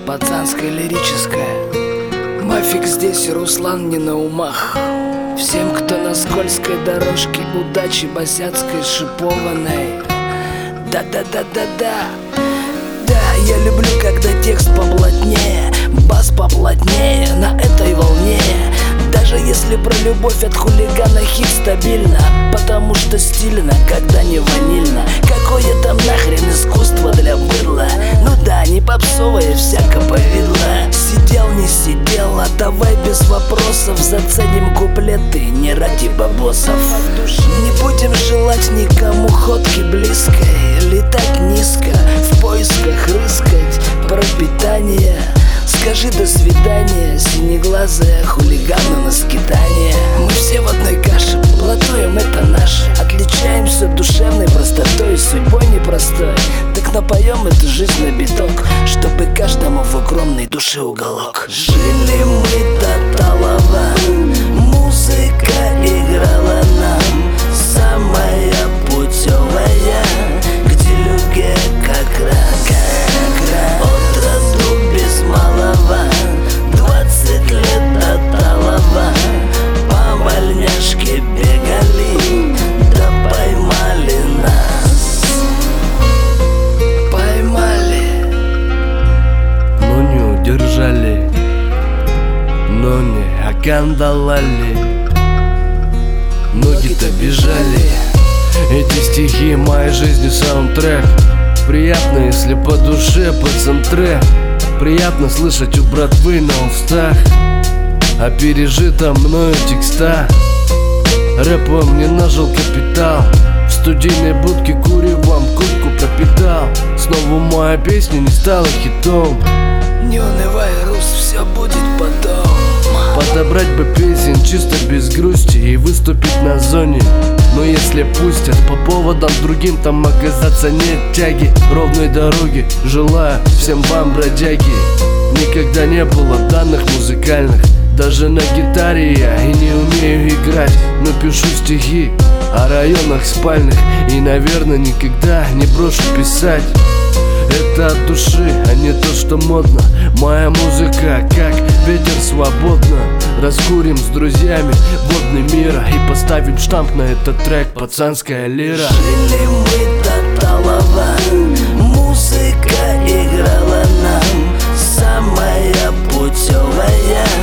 пацанское, лирическое. Мафик здесь и Руслан не на умах. Всем, кто на скользкой дорожке удачи босяцкой шипованной. Да-да-да-да-да. Да, я люблю, когда текст поплотнее, бас поплотнее, на этой волне. Даже если про любовь от хулигана хит стабильно, потому что стильно, когда не ванильно. Какое там нахрен искусство для быдла? Ну да, не попсовое, всяко повидло. Сидел, не сидел, а давай без вопросов заценим куплеты, не ради бабосов. Не будем желать никому ходки близкой, летать низко, в поисках рыскать пропитание. Скажи до свидания, синеглазая хулигана на скитание. Мы все в одной каше, платуем это наше. Отличаемся душевной простотой и судьбой непростой. Так напоем эту жизнь на биток, чтобы каждому в огромной душе уголок. Жили мы до талого, музыка играла нам, самая путевая, где люге как раз. Отроду без малого, 20 лет до талого, по вольняшке бегали, да поймали нас. Поймали, но не удержали, но не окандалали. Ноги-то бежали. Эти стихи моей жизни саундтрек. Приятно, если по душе, по центре. Приятно слышать у братвы на устах о пережитом мною текста. Рэпом не нажил капитал, в студийной будке куревом куртку пропитал. Снова моя песня не стала хитом. не унывай, Рус, все будет потом. Подобрать бы песен чисто без грусти и выступить на зоне. Но если пустят по поводам другим, там оказаться нет тяги. Ровной дороги желаю всем вам, бродяги. Никогда не было данных музыкальных, даже на гитаре я и не умею играть. Но пишу стихи о районах спальных и, наверное, никогда не брошу писать. Это от души, а не то, что модно. Моя музыка, как ветер, свободно. Раскурим с друзьями водный мира и поставим штамп на этот трек «Пацанская лира». Жили мы до талого, музыка играла нам, самая путевая,